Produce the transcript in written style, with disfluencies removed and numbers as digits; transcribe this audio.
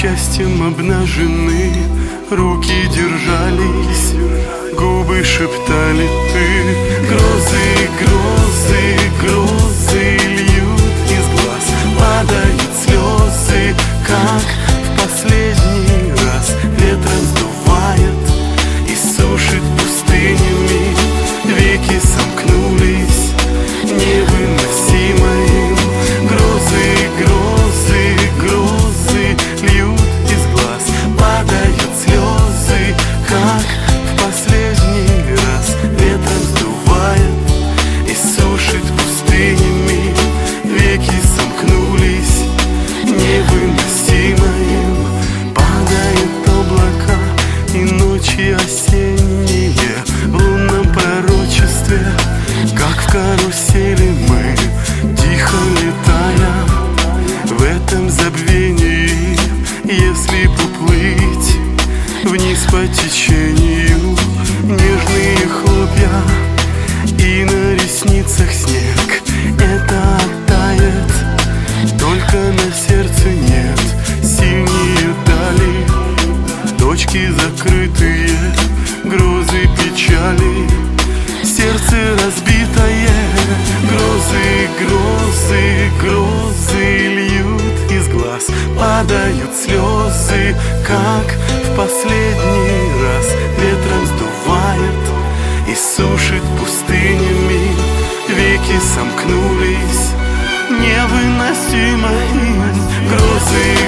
счастьем обнажены, руки держались, губы шептали ты. Грозы, грозы, грозы льют из глаз, падают слезы, как в последний раз. Ветром сдувает и сушит пустынями, веки сомкнулись невыносимо им. Грозы, грозы, грозы льют из глаз, падают слезы, как в последний раз. Ветром сдувает и сушит пустынями, веки сомкнулись невыносимо им. Падают облака и ночи осенние в лунном пророчестве, как в карусели мы, тихо летая в этом забвении. Если поплыть вниз по течению, нежные хлопья и на ресницах снег, это оттает, только на сердце нет. Синие дали, точки закрытые, грозы печали, сердце разбитое. Грозы, грозы, грозы льют из глаз, падают слезы, как в последний раз. Ветром сдувает и сушит пустынями, веки сомкнулись невыносимо им. Грозы,